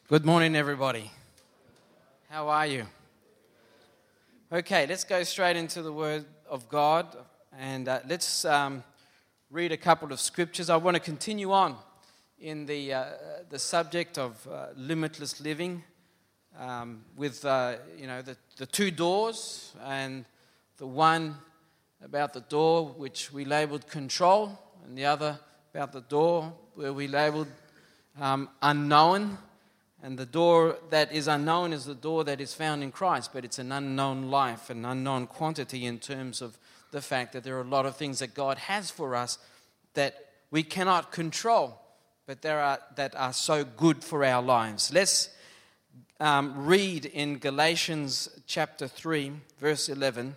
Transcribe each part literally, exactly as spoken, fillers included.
Good morning, everybody. How are you? Okay, let's go straight into the Word of God, and uh, let's um, read a couple of scriptures. I want to continue on in the uh, the subject of uh, limitless living, um, with uh, you know the the two doors, and the one about the door which we labelled control, and the other about the door where we labelled um, unknown. And the door that is unknown is the door that is found in Christ, but it's an unknown life, an unknown quantity in terms of the fact that there are a lot of things that God has for us that we cannot control, but there are that are so good for our lives. Let's um, read in Galatians chapter three, verse eleven.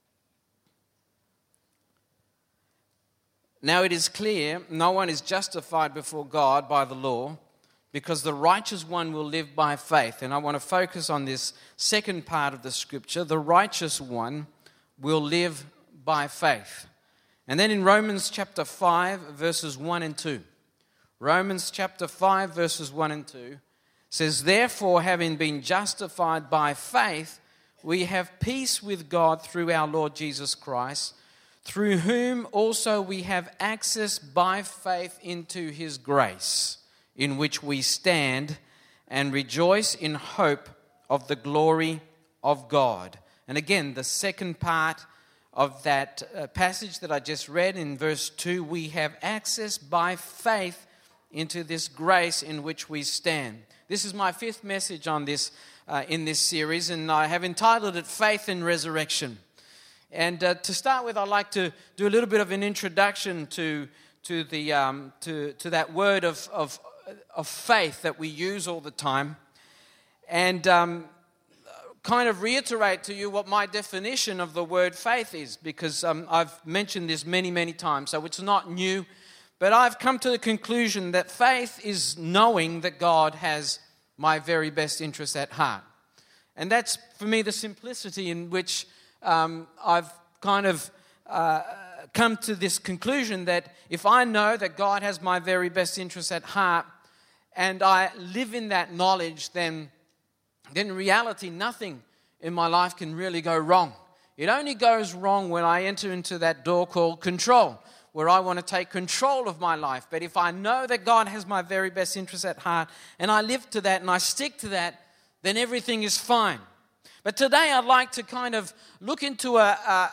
Now it is clear, no one is justified before God by the law, because the righteous one will live by faith. And I want to focus on this second part of the scripture. The righteous one will live by faith. And then in Romans chapter five, verses one and two. Romans chapter five, verses one and two says, "Therefore, having been justified by faith, we have peace with God through our Lord Jesus Christ, through whom also we have access by faith into his grace, in which we stand and rejoice in hope of the glory of God." And again, the second part of that uh, passage that I just read in verse two, we have access by faith into this grace in which we stand. This is my fifth message on this uh, in this series, and I have entitled it Faith and Resurrection. And uh, to start with, I'd like to do a little bit of an introduction to to the um, to to that word of of of faith that we use all the time, and um, kind of reiterate to you what my definition of the word faith is, because um, I've mentioned this many, many times, so it's not new, but I've come to the conclusion that faith is knowing that God has my very best interests at heart. And that's, for me, the simplicity in which um, I've kind of uh, come to this conclusion that if I know that God has my very best interests at heart, and I live in that knowledge, then, then in reality, nothing in my life can really go wrong. It only goes wrong when I enter into that door called control, where I want to take control of my life. But if I know that God has my very best interests at heart, and I live to that and I stick to that, then everything is fine. But today I'd like to kind of look into a, a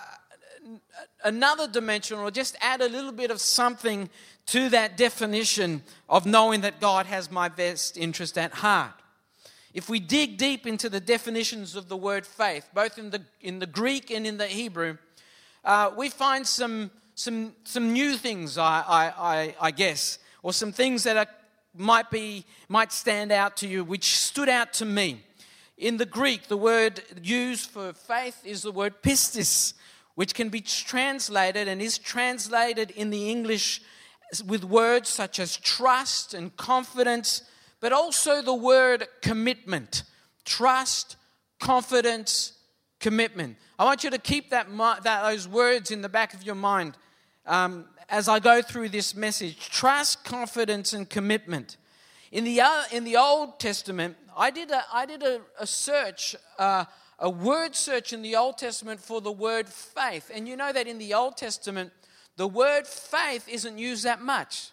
another dimension, or just add a little bit of something to that definition of knowing that God has my best interest at heart. If we dig deep into the definitions of the word faith, both in the in the Greek and in the Hebrew, uh, we find some some some new things, I, I, I, I guess, or some things that are, might be might stand out to you, which stood out to me. In the Greek, the word used for faith is the word pistis, which can be translated and is translated in the English with words such as trust and confidence, but also the word commitment. Trust, confidence, commitment. I want you to keep that, that those words in the back of your mind um, as I go through this message. Trust, confidence, and commitment. In the uh, in the Old Testament, I did a I did a, a search. Uh, A word search in the Old Testament for the word faith. And you know that in the Old Testament, the word faith isn't used that much.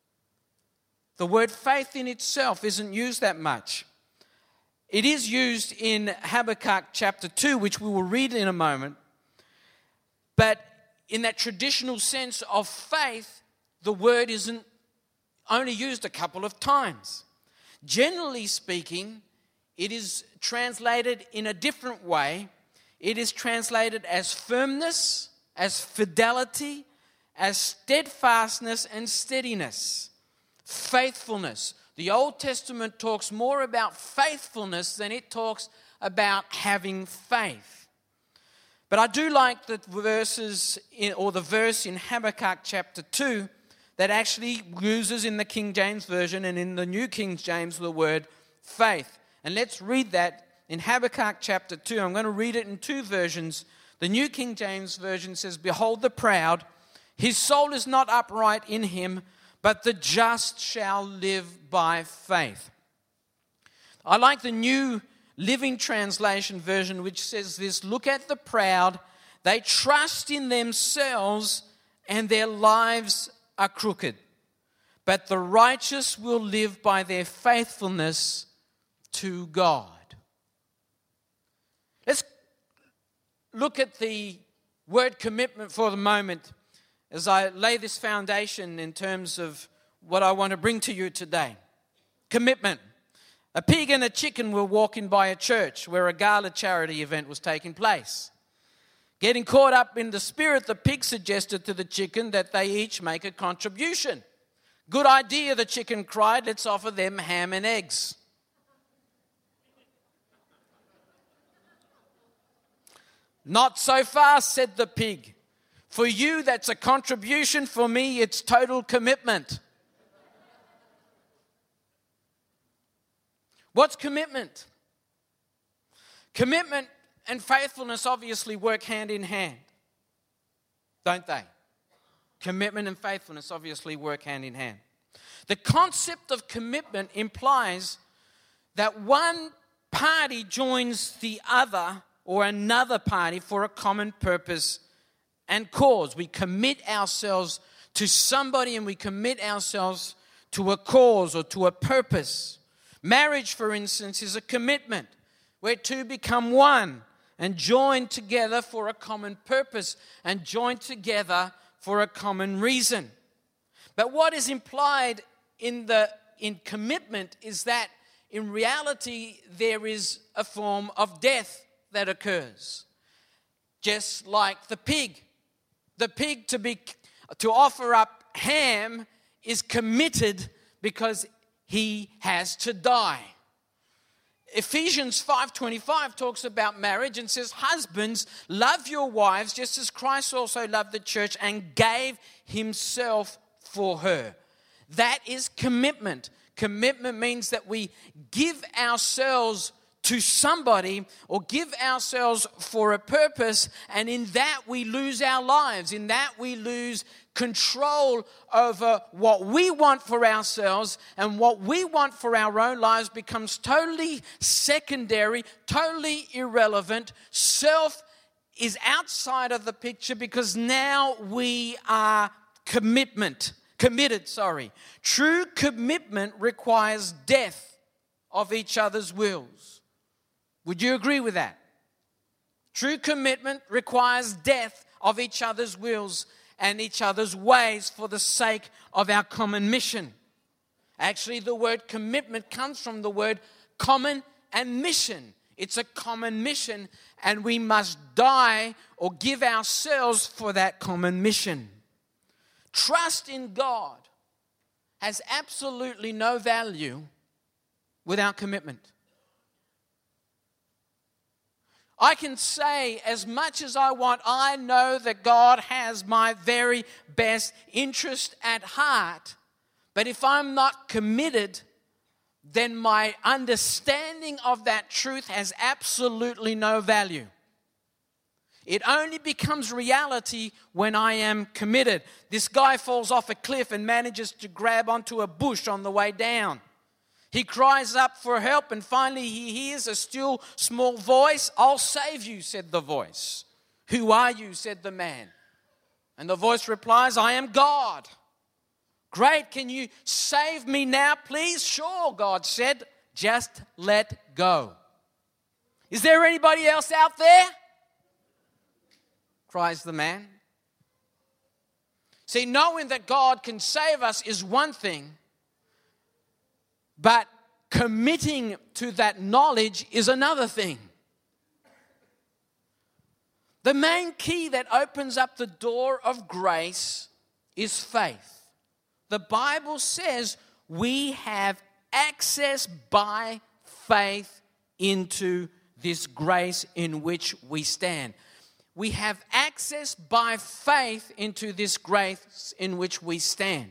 The word faith in itself isn't used that much. It is used in Habakkuk chapter two, which we will read in a moment. But in that traditional sense of faith, the word isn't only used a couple of times. Generally speaking, it is translated in a different way. It is translated as firmness, as fidelity, as steadfastness and steadiness, faithfulness. The Old Testament talks more about faithfulness than it talks about having faith. But I do like the verses in, or the verse in Habakkuk chapter two that actually uses in the King James Version and in the New King James the word faith. And let's read that in Habakkuk chapter two. I'm going to read it in two versions. The New King James Version says, "Behold the proud, his soul is not upright in him, but the just shall live by faith." I like the New Living Translation version, which says this: look at the proud, they trust in themselves and their lives are crooked. But the righteous will live by their faithfulness to God. Let's look at the word commitment for the moment as I lay this foundation in terms of what I want to bring to you today. Commitment. A pig and a chicken were walking by a church where a gala charity event was taking place. Getting caught up in the spirit, the pig suggested to the chicken that they each make a contribution. Good idea, the chicken cried. Let's offer them ham and eggs. Not so fast, said the pig. For you, that's a contribution. For me, it's total commitment. What's commitment? Commitment and faithfulness obviously work hand in hand, don't they? Commitment and faithfulness obviously work hand in hand. The concept of commitment implies that one party joins the other or another party for a common purpose and cause. We commit ourselves to somebody and we commit ourselves to a cause or to a purpose. Marriage, for instance, is a commitment where two become one and join together for a common purpose and join together for a common reason. But what is implied in the in commitment is that in reality there is a form of death that occurs. Just like the pig. The pig to be to offer up ham is committed because he has to die. Ephesians five twenty-five talks about marriage and says, husbands, love your wives just as Christ also loved the church and gave himself for her. That is commitment. Commitment means that we give ourselves to somebody or give ourselves for a purpose, and in that we lose our lives. In that we lose control over what we want for ourselves, and what we want for our own lives becomes totally secondary, totally irrelevant. Self is outside of the picture because now we are commitment, committed, sorry. True commitment requires death of each other's wills. Would you agree with that? True commitment requires death of each other's wills and each other's ways for the sake of our common mission. Actually, the word commitment comes from the word common and mission. It's a common mission, and we must die or give ourselves for that common mission. Trust in God has absolutely no value without commitment. I can say as much as I want, I know that God has my very best interest at heart. But if I'm not committed, then my understanding of that truth has absolutely no value. It only becomes reality when I am committed. This guy falls off a cliff and manages to grab onto a bush on the way down. He cries up for help, and finally he hears a still small voice. "I'll save you," said the voice. "Who are you?" said the man. And the voice replies, "I am God." "Great, can you save me now, please?" "Sure," God said, "just let go." "Is there anybody else out there?" cries the man. See, knowing that God can save us is one thing, but committing to that knowledge is another thing. The main key that opens up the door of grace is faith. The Bible says we have access by faith into this grace in which we stand. We have access by faith into this grace in which we stand.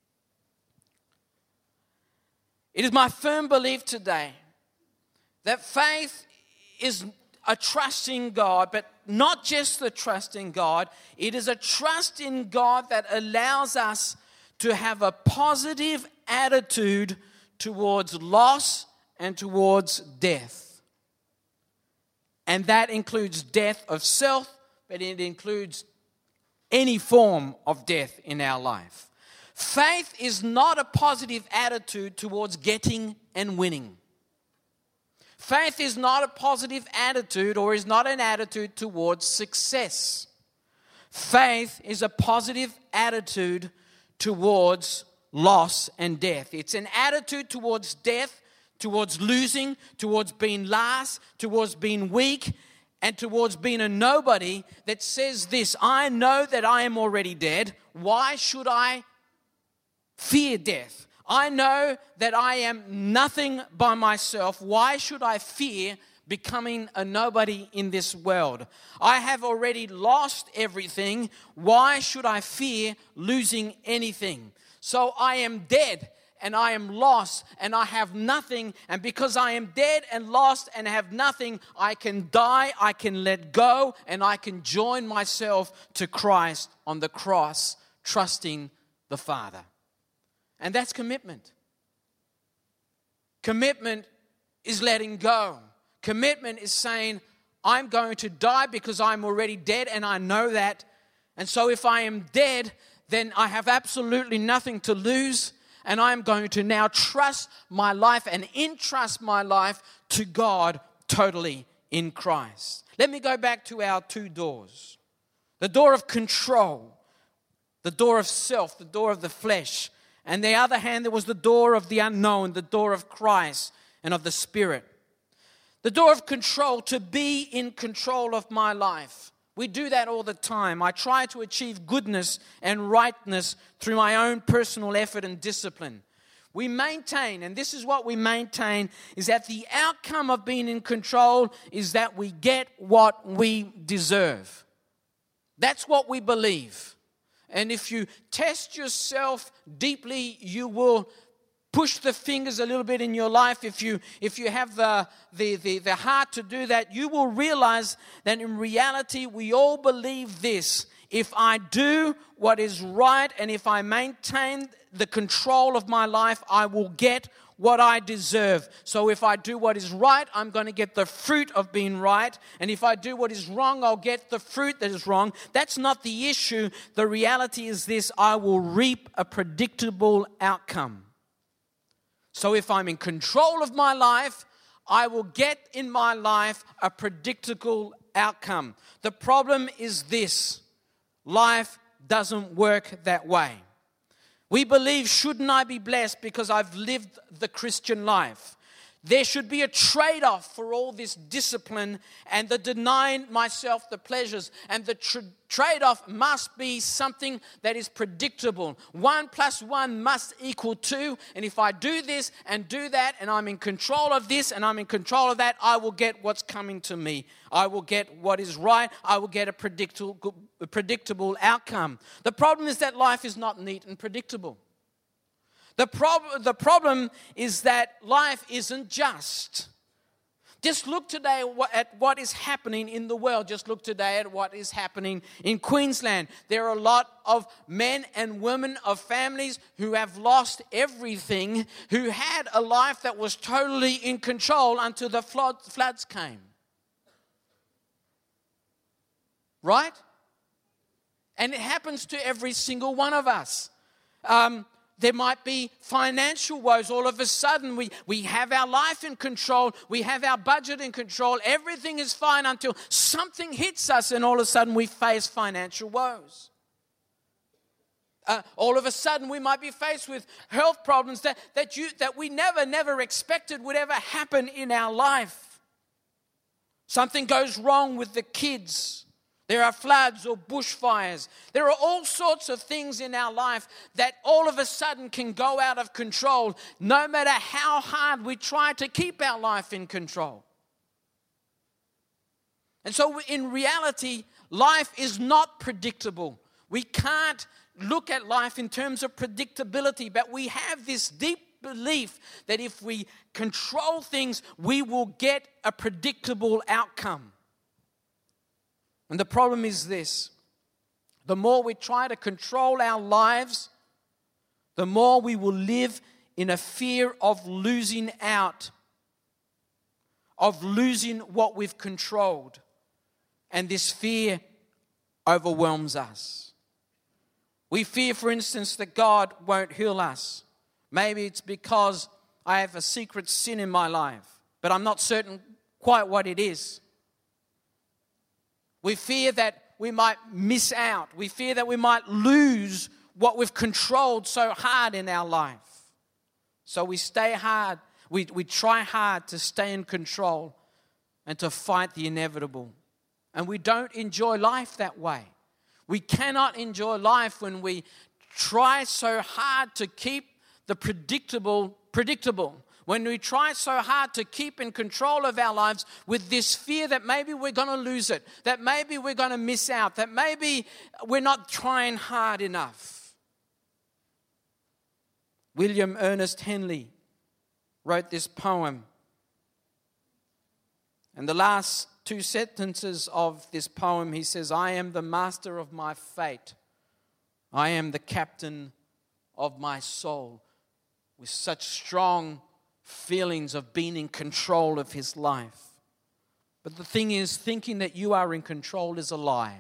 It is my firm belief today that faith is a trust in God, but not just the trust in God. It is a trust in God that allows us to have a positive attitude towards loss and towards death. And that includes death of self, but it includes any form of death in our life. Faith is not a positive attitude towards getting and winning. Faith is not a positive attitude or is not an attitude towards success. Faith is a positive attitude towards loss and death. It's an attitude towards death, towards losing, towards being last, towards being weak, and towards being a nobody that says this: I know that I am already dead. Why should I fear death? I know that I am nothing by myself. Why should I fear becoming a nobody in this world? I have already lost everything. Why should I fear losing anything? So I am dead and I am lost and I have nothing. And because I am dead and lost and have nothing, I can die, I can let go, and I can join myself to Christ on the cross, trusting the Father. And that's commitment. Commitment is letting go. Commitment is saying, I'm going to die because I'm already dead and I know that. And so if I am dead, then I have absolutely nothing to lose. And I'm going to now trust my life and entrust my life to God totally in Christ. Let me go back to our two doors. The door of control, the door of self, the door of the flesh. And the other hand, there was the door of the unknown, the door of Christ and of the Spirit. The door of control, to be in control of my life. We do that all the time. I try to achieve goodness and rightness through my own personal effort and discipline. We maintain, and this is what we maintain, is that the outcome of being in control is that we get what we deserve. That's what we believe. And if you test yourself deeply, you will push the fingers a little bit in your life. If you if you have the, the, the, the heart to do that, you will realize that in reality, we all believe this. If I do what is right and if I maintain the control of my life, I will get what I deserve. So if I do what is right, I'm going to get the fruit of being right. And if I do what is wrong, I'll get the fruit that is wrong. That's not the issue. The reality is this: I will reap a predictable outcome. So if I'm in control of my life, I will get in my life a predictable outcome. The problem is this: life doesn't work that way. We believe, shouldn't I be blessed because I've lived the Christian life? There should be a trade-off for all this discipline and the denying myself the pleasures. And the tr- trade-off must be something that is predictable. One plus one must equal two. And if I do this and do that, and I'm in control of this and I'm in control of that, I will get what's coming to me. I will get what is right. I will get a predictable, a predictable outcome. The problem is that life is not neat and predictable. The, prob- the problem is that life isn't just. Just look today at what is happening in the world. Just look today at what is happening in Queensland. There are a lot of men and women of families who have lost everything, who had a life that was totally in control until the flood, floods came. Right? And it happens to every single one of us. Um, There might be financial woes. All of a sudden, we, we have our life in control. We have our budget in control. Everything is fine until something hits us and all of a sudden we face financial woes. Uh, all of a sudden, we might be faced with health problems that, that, you, that we never, never expected would ever happen in our life. Something goes wrong with the kids. There are floods or bushfires. There are all sorts of things in our life that all of a sudden can go out of control, no matter how hard we try to keep our life in control. And so in reality, life is not predictable. We can't look at life in terms of predictability, but we have this deep belief that if we control things, we will get a predictable outcome. And the problem is this: the more we try to control our lives, the more we will live in a fear of losing out of losing what we've controlled. And this fear overwhelms us. We fear, for instance, that God won't heal us. Maybe it's because I have a secret sin in my life, but I'm not certain quite what it is. We fear that we might miss out. We fear that we might lose what we've controlled so hard in our life. So we stay hard. We, we try hard to stay in control and to fight the inevitable. And we don't enjoy life that way. We cannot enjoy life when we try so hard to keep the predictable predictable. When we try so hard to keep in control of our lives with this fear that maybe we're going to lose it, that maybe we're going to miss out, that maybe we're not trying hard enough. William Ernest Henley wrote this poem. And the last two sentences of this poem, he says, I am the master of my fate. I am the captain of my soul. With such strong feelings of being in control of his life. But the thing is, thinking that you are in control is a lie.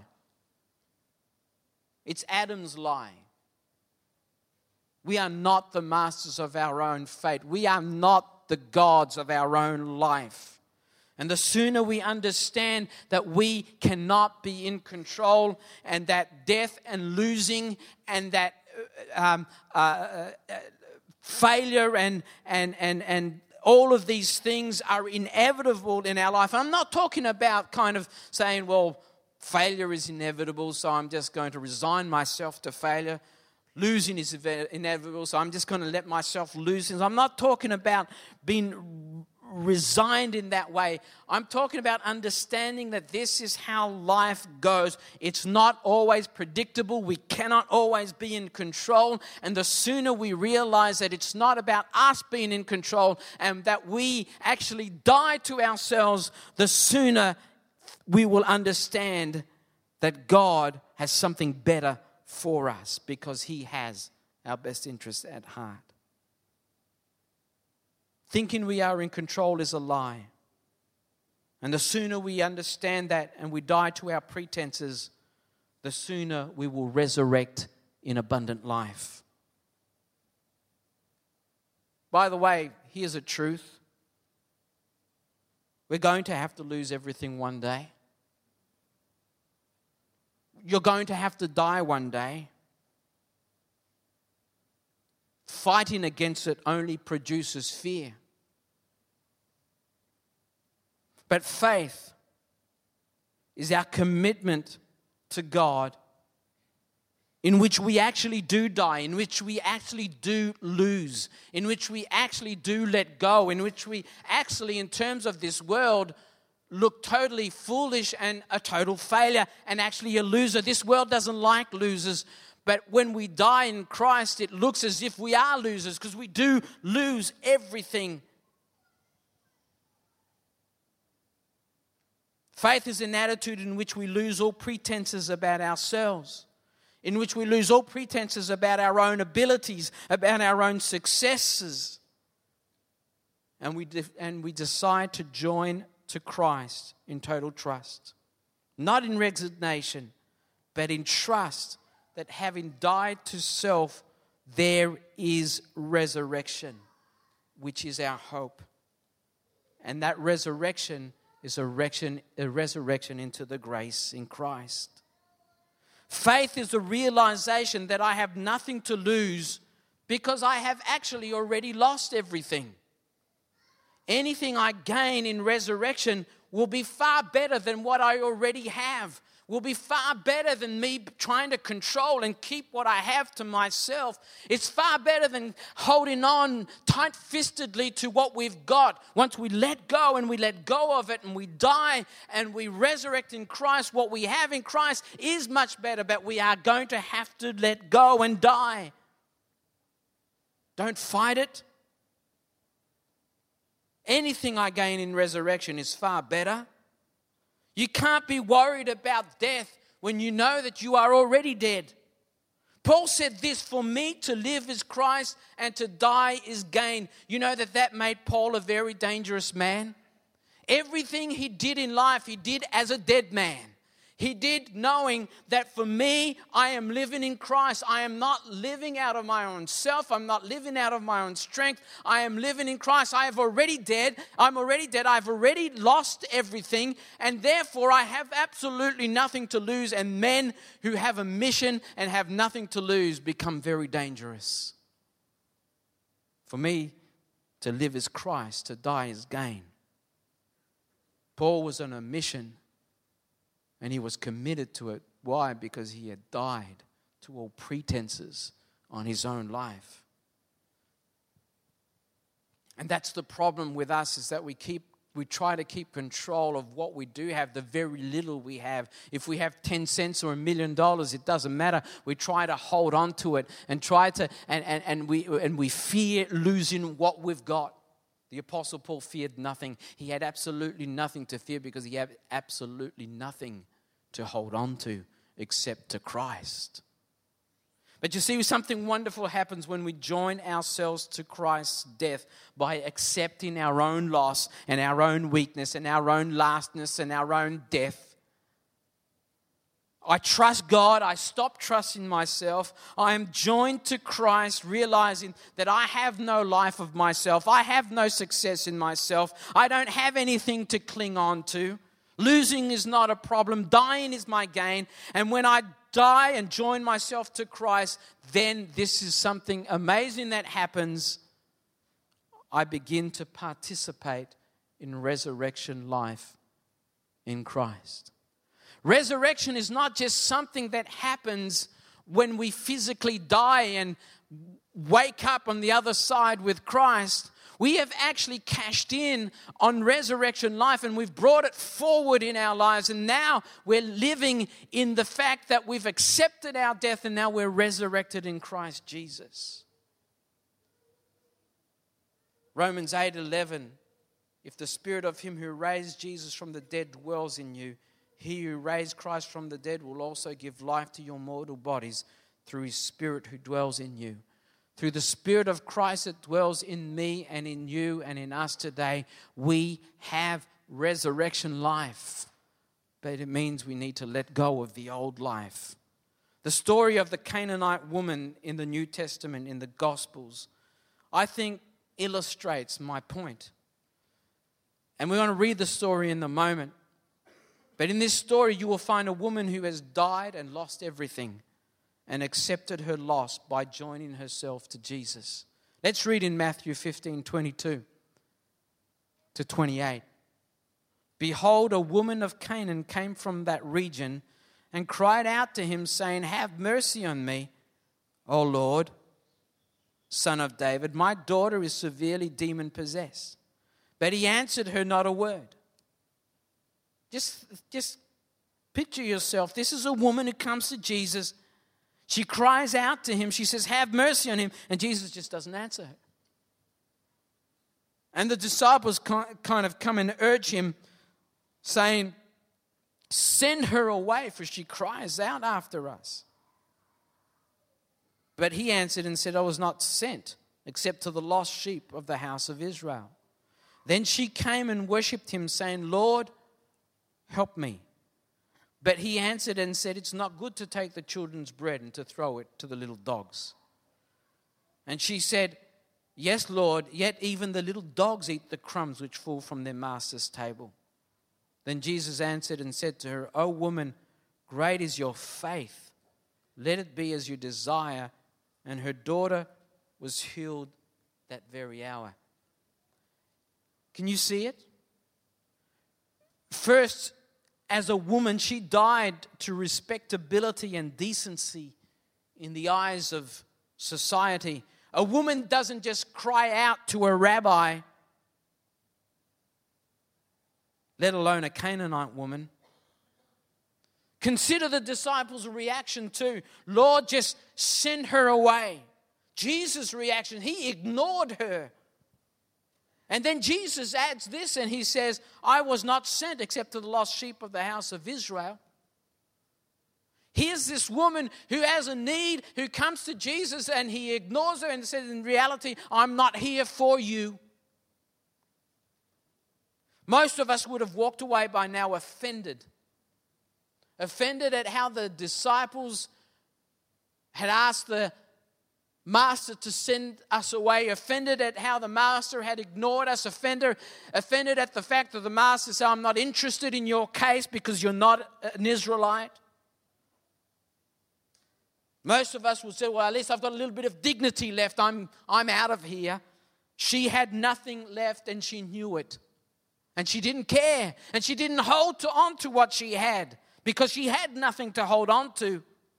It's Adam's lie. We are not the masters of our own fate. We are not the gods of our own life. And the sooner we understand that we cannot be in control, and that death and losing and that um, uh, uh, failure and, and, and, and all of these things are inevitable in our life. I'm not talking about kind of saying, well, failure is inevitable, so I'm just going to resign myself to failure. Losing is inevitable, so I'm just going to let myself lose things. I'm not talking about being resigned in that way. I'm talking about understanding that this is how life goes. It's not always predictable. We cannot always be in control. And the sooner we realize that it's not about us being in control and that we actually die to ourselves, the sooner we will understand that God has something better for us, because He has our best interests at heart. Thinking we are in control is a lie. And the sooner we understand that and we die to our pretenses, the sooner we will resurrect in abundant life. By the way, here's a truth. We're going to have to lose everything one day. You're going to have to die one day. Fighting against it only produces fear. But faith is our commitment to God, in which we actually do die, in which we actually do lose, in which we actually do let go, in which we actually, in terms of this world, look totally foolish and a total failure and actually a loser. This world doesn't like losers. But when we die in Christ, it looks as if we are losers, because we do lose everything. Faith is an attitude in which we lose all pretenses about ourselves, in which we lose all pretenses about our own abilities, about our own successes. And we, de- and we decide to join to Christ in total trust. Not in resignation, but in trust that having died to self, there is resurrection, which is our hope. And that resurrection is a resurrection, a resurrection into the grace in Christ. Faith is the realization that I have nothing to lose because I have actually already lost everything. Anything I gain in resurrection will be far better than what I already have, will be far better than me trying to control and keep what I have to myself. It's far better than holding on tight-fistedly to what we've got. Once we let go and we let go of it and we die and we resurrect in Christ, what we have in Christ is much better, but we are going to have to let go and die. Don't fight it. Anything I gain in resurrection is far better. You can't be worried about death when you know that you are already dead. Paul said this, for me to live is Christ and to die is gain. You know that that made Paul a very dangerous man. Everything he did in life, he did as a dead man. He did knowing that for me, I am living in Christ. I am not living out of my own self. I'm not living out of my own strength. I am living in Christ. I have already dead. I'm already dead. I've already lost everything. And therefore, I have absolutely nothing to lose. And men who have a mission and have nothing to lose become very dangerous. For me, to live is Christ, to die is gain. Paul was on a mission. And he was committed to it. Why? Because he had died to all pretenses on his own life. And that's the problem with us, is that we keep we try to keep control of what we do have, the very little we have. If we have ten cents or a million dollars, it doesn't matter. We try to hold on to it and try to and, and, and we and we fear losing what we've got. The Apostle Paul feared nothing. He had absolutely nothing to fear because he had absolutely nothing to hold on to except to Christ. But you see, something wonderful happens when we join ourselves to Christ's death by accepting our own loss and our own weakness and our own lastness and our own death. I trust God. I stop trusting myself. I am joined to Christ, realizing that I have no life of myself. I have no success in myself. I don't have anything to cling on to. Losing is not a problem. Dying is my gain. And when I die and join myself to Christ, then this is something amazing that happens. I begin to participate in resurrection life in Christ. Resurrection is not just something that happens when we physically die and wake up on the other side with Christ. We have actually cashed in on resurrection life, and we've brought it forward in our lives. And now we're living in the fact that we've accepted our death, and now we're resurrected in Christ Jesus. Romans eight eleven, if the spirit of him who raised Jesus from the dead dwells in you, he who raised Christ from the dead will also give life to your mortal bodies through his spirit who dwells in you. Through the Spirit of Christ that dwells in me and in you and in us today, we have resurrection life. But it means we need to let go of the old life. The story of the Canaanite woman in the New Testament, in the Gospels, I think illustrates my point. And we're going to read the story in a moment. But in this story, you will find a woman who has died and lost everything, and accepted her loss by joining herself to Jesus. Let's read in Matthew fifteen, twenty-two to twenty-eight. Behold, a woman of Canaan came from that region and cried out to him, saying, have mercy on me, O Lord, Son of David. My daughter is severely demon-possessed. But he answered her not a word. Just, just picture yourself. This is a woman who comes to Jesus. She cries out to him. She says, have mercy on him. And Jesus just doesn't answer her. And the disciples kind of come and urge him, saying, send her away, for she cries out after us. But he answered and said, I was not sent except to the lost sheep of the house of Israel. Then she came and worshipped him, saying, Lord, help me. But he answered and said, it's not good to take the children's bread and to throw it to the little dogs. And she said, yes, Lord, yet even the little dogs eat the crumbs which fall from their master's table. Then Jesus answered and said to her, O woman, great is your faith. Let it be as you desire. And her daughter was healed that very hour. Can you see it? First, as a woman, she died to respectability and decency in the eyes of society. A woman doesn't just cry out to a rabbi, let alone a Canaanite woman. Consider the disciples' reaction too. Lord, just send her away. Jesus' reaction, he ignored her. And then Jesus adds this and he says, I was not sent except to the lost sheep of the house of Israel. Here's this woman who has a need, who comes to Jesus and he ignores her and says, in reality, I'm not here for you. Most of us would have walked away by now offended. Offended at how the disciples had asked the master to send us away. Offended at how the master had ignored us. Offended, offended at the fact that the master said, I'm not interested in your case because you're not an Israelite. Most of us would say, well, at least I've got a little bit of dignity left. I'm, I'm out of here. She had nothing left and she knew it. And she didn't care. And she didn't hold to, on to what she had because she had nothing to hold on to.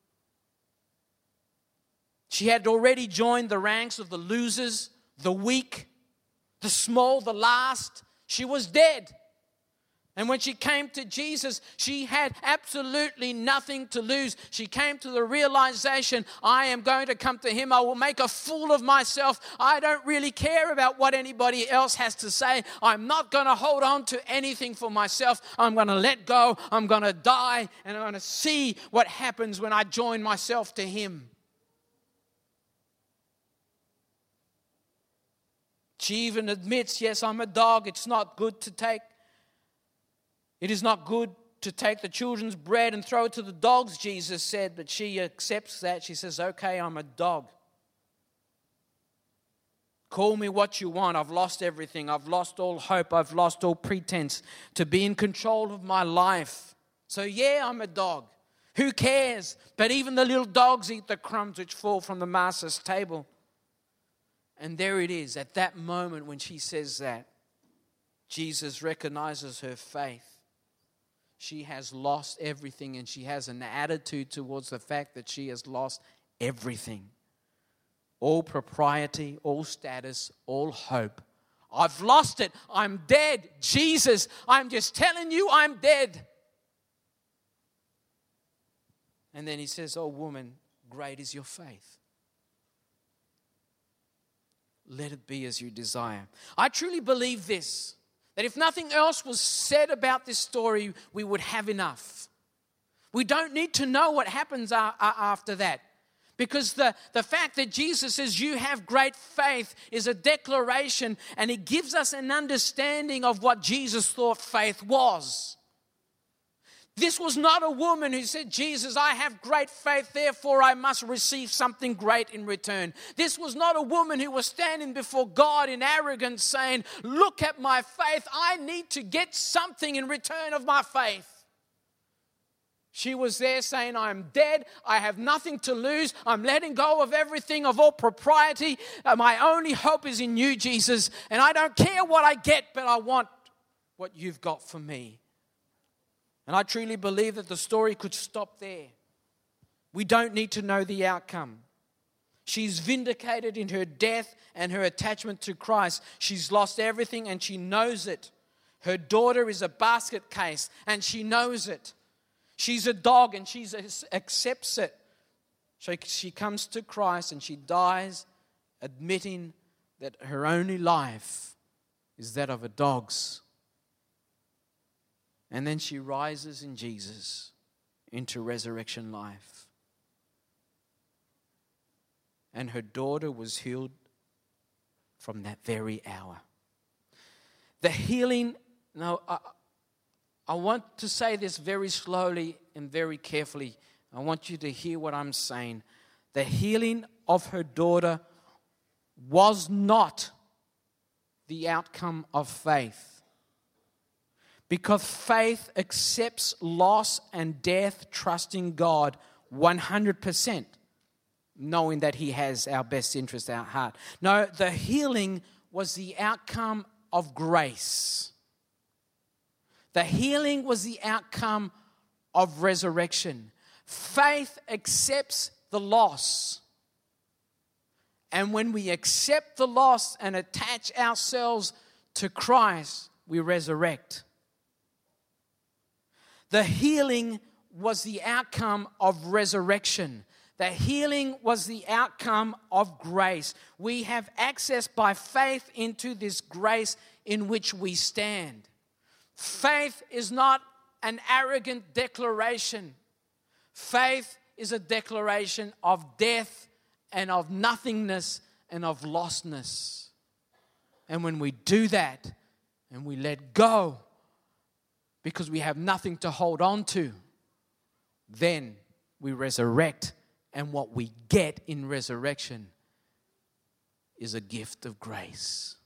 She had already joined the ranks of the losers, the weak, the small, the last. She was dead. And when she came to Jesus, she had absolutely nothing to lose. She came to the realization, I am going to come to him. I will make a fool of myself. I don't really care about what anybody else has to say. I'm not going to hold on to anything for myself. I'm going to let go. I'm going to die. And I'm going to see what happens when I join myself to him. She even admits, yes, I'm a dog. It's not good to take. It is not good to take the children's bread and throw it to the dogs, Jesus said. But she accepts that. She says, okay, I'm a dog. Call me what you want. I've lost everything. I've lost all hope. I've lost all pretense to be in control of my life. So yeah, I'm a dog. Who cares? But even the little dogs eat the crumbs which fall from the master's table. And there it is, at that moment when she says that, Jesus recognizes her faith. She has lost everything and she has an attitude towards the fact that she has lost everything. All propriety, all status, all hope. I've lost it. I'm dead. Jesus, I'm just telling you I'm dead. And then he says, oh woman, great is your faith. Let it be as you desire. I truly believe this, that if nothing else was said about this story, we would have enough. We don't need to know what happens after that. Because the, the fact that Jesus says you have great faith is a declaration, and it gives us an understanding of what Jesus thought faith was. This was not a woman who said, Jesus, I have great faith, therefore I must receive something great in return. This was not a woman who was standing before God in arrogance saying, look at my faith, I need to get something in return of my faith. She was there saying, I'm dead, I have nothing to lose, I'm letting go of everything, of all propriety. Uh, my only hope is in you, Jesus, and I don't care what I get, but I want what you've got for me. And I truly believe that the story could stop there. We don't need to know the outcome. She's vindicated in her death and her attachment to Christ. She's lost everything and she knows it. Her daughter is a basket case and she knows it. She's a dog and she accepts it. So she comes to Christ and she dies admitting that her only life is that of a dog's. And then she rises in Jesus into resurrection life. And her daughter was healed from that very hour. The healing, now I, I want to say this very slowly and very carefully. I want you to hear what I'm saying. The healing of her daughter was not the outcome of faith. Because faith accepts loss and death, trusting God one hundred percent, knowing that He has our best interest at heart. No, the healing was the outcome of grace. The healing was the outcome of resurrection. Faith accepts the loss. And when we accept the loss and attach ourselves to Christ, we resurrect. The healing was the outcome of resurrection. The healing was the outcome of grace. We have access by faith into this grace in which we stand. Faith is not an arrogant declaration. Faith is a declaration of death and of nothingness and of lostness. And when we do that, and we let go because we have nothing to hold on to, then we resurrect, and what we get in resurrection is a gift of grace.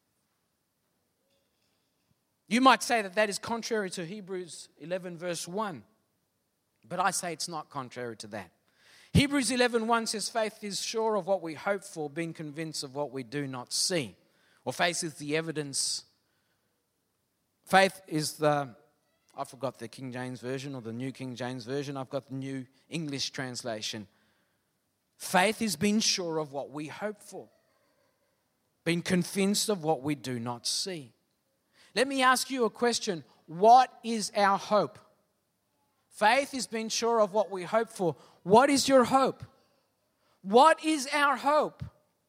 You might say that that is contrary to Hebrews eleven verse one, but I say it's not contrary to that. Hebrews eleven one says, faith is sure of what we hope for, being convinced of what we do not see. Or faith is the evidence. Faith is the, I forgot the King James Version or the New King James Version. I've got the New English translation. Faith is being sure of what we hope for, being convinced of what we do not see. Let me ask you a question. What is our hope? Faith is being sure of what we hope for. What is your hope? What is our hope?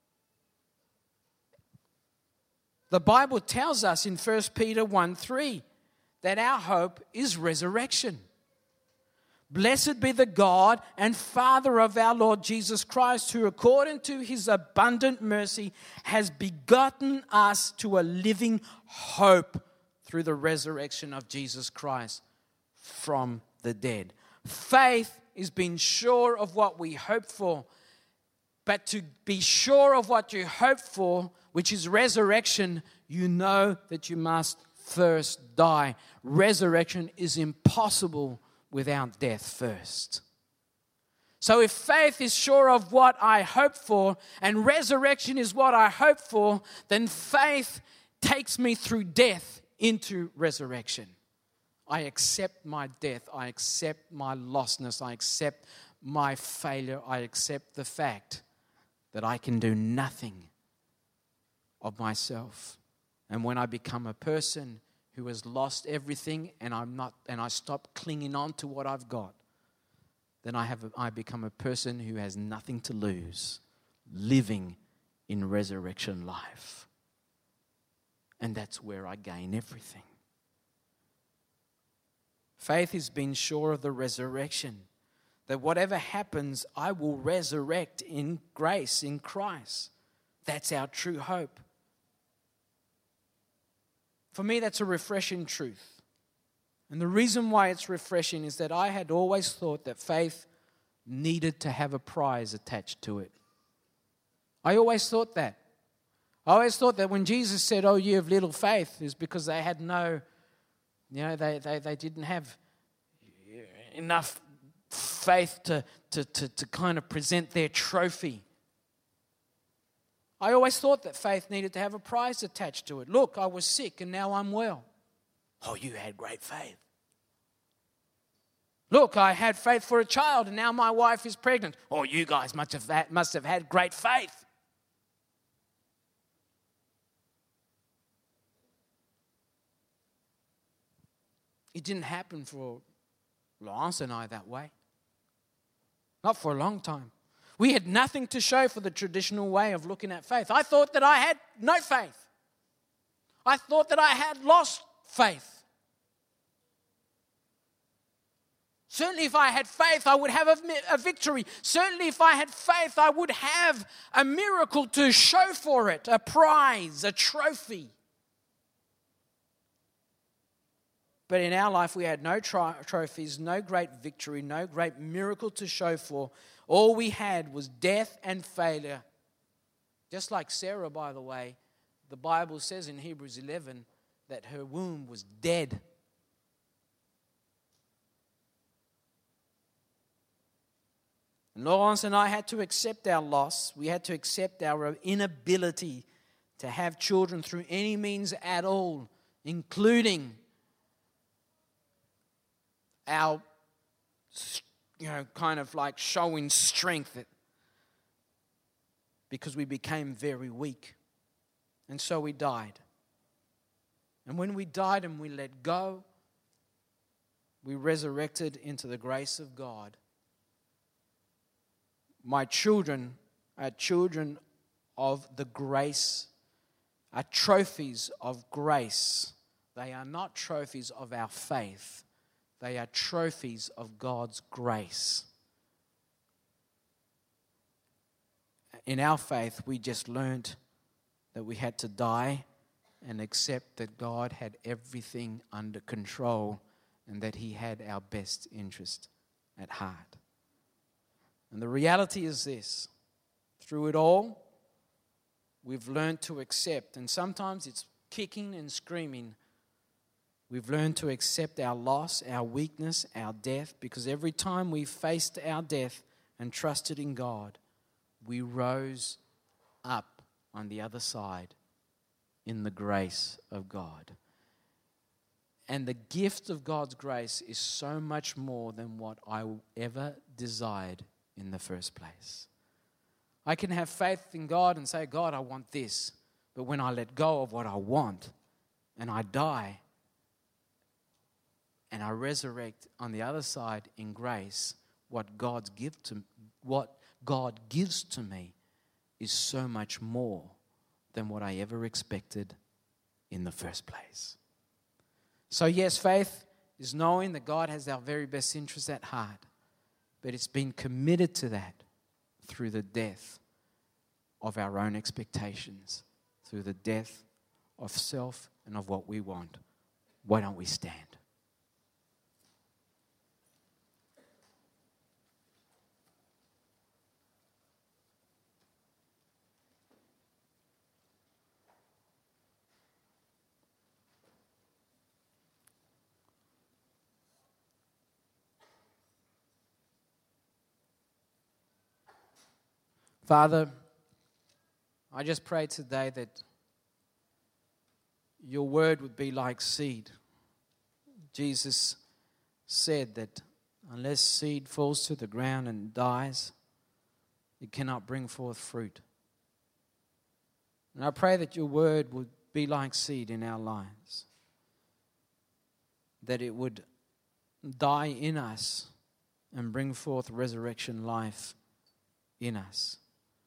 The Bible tells us in First Peter one three that our hope is resurrection. Blessed be the God and Father of our Lord Jesus Christ, who according to his abundant mercy has begotten us to a living hope through the resurrection of Jesus Christ from the dead. Faith is being sure of what we hope for. But to be sure of what you hope for, which is resurrection, you know that you must first die. Resurrection is impossible without death first. So if faith is sure of what I hope for, and resurrection is what I hope for, then faith takes me through death into resurrection. I accept my death. I accept my lostness. I accept my failure. I accept the fact that I can do nothing of myself. And when I become a person who has lost everything and I'm not, and I stop clinging on to what I've got, then I have a, I become a person who has nothing to lose, living in resurrection life. And that's where I gain everything. Faith is being sure of the resurrection, that whatever happens, I will resurrect in grace, in Christ. That's our true hope. For me, that's a refreshing truth. And the reason why it's refreshing is that I had always thought that faith needed to have a prize attached to it. I always thought that. I always thought that when Jesus said, "Oh, you have little faith," is because they had no, you know, they, they, they didn't have enough faith to, to, to, to kind of present their trophy. I always thought that faith needed to have a prize attached to it. Look, I was sick and now I'm well. Oh, you had great faith. Look, I had faith for a child and now my wife is pregnant. Oh, you guys must have had, must have had great faith. It didn't happen for Lawrence and I that way. Not for a long time. We had nothing to show for the traditional way of looking at faith. I thought that I had no faith. I thought that I had lost faith. Certainly if I had faith, I would have a, a victory. Certainly if I had faith, I would have a miracle to show for it, a prize, a trophy. But in our life, we had no tri- trophies, no great victory, no great miracle to show for. All we had was death and failure. Just like Sarah, by the way, the Bible says in Hebrews eleven that her womb was dead. And Lawrence and I had to accept our loss. We had to accept our inability to have children through any means at all, including our, you know, kind of like showing strength, because we became very weak. And so we died. And when we died and we let go, we resurrected into the grace of God. My children are children of the grace, are trophies of grace. They are not trophies of our faith. They are trophies of God's grace. In our faith, we just learned that we had to die and accept that God had everything under control and that He had our best interest at heart. And the reality is this: through it all, we've learned to accept, and sometimes it's kicking and screaming. We've learned to accept our loss, our weakness, our death, because every time we faced our death and trusted in God, we rose up on the other side in the grace of God. And the gift of God's grace is so much more than what I ever desired in the first place. I can have faith in God and say, God, I want this. But when I let go of what I want and I die and I resurrect on the other side in grace, what God's give to what God gives to me is so much more than what I ever expected in the first place. So yes, faith is knowing that God has our very best interests at heart, but it's been committed to that through the death of our own expectations, through the death of self and of what we want. Why don't we stand? Father, I just pray today that your word would be like seed. Jesus said that unless seed falls to the ground and dies, it cannot bring forth fruit. And I pray that your word would be like seed in our lives, that it would die in us and bring forth resurrection life in us.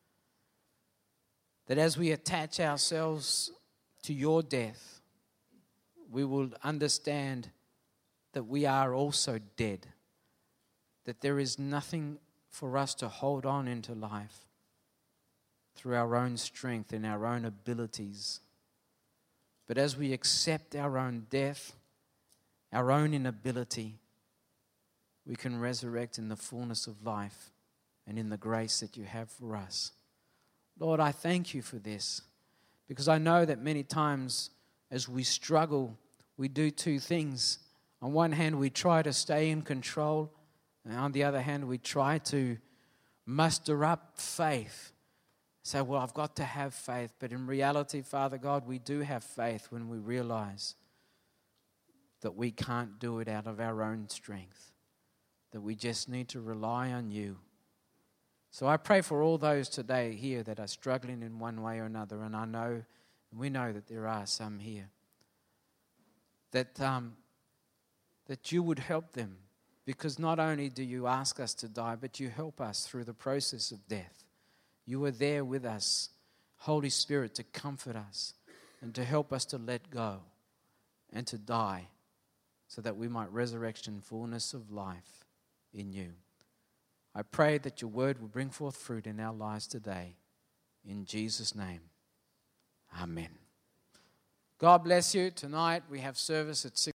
That as we attach ourselves to your death, we will understand that we are also dead, that there is nothing for us to hold on into life through our own strength and our own abilities. But as we accept our own death, our own inability, we can resurrect in the fullness of life and in the grace that you have for us. Lord, I thank you for this, because I know that many times as we struggle, we do two things. On one hand, we try to stay in control, and on the other hand, we try to muster up faith. Say, well, I've got to have faith. But in reality, Father God, we do have faith when we realize that we can't do it out of our own strength, that we just need to rely on you. So I pray for all those today here that are struggling in one way or another, and I know, we know that there are some here, that um, that you would help them, because not only do you ask us to die, but you help us through the process of death. You are there with us, Holy Spirit, to comfort us and to help us to let go and to die so that we might resurrect in fullness of life in you. I pray that your word will bring forth fruit in our lives today. In Jesus' name, amen. God bless you. Tonight we have service at six.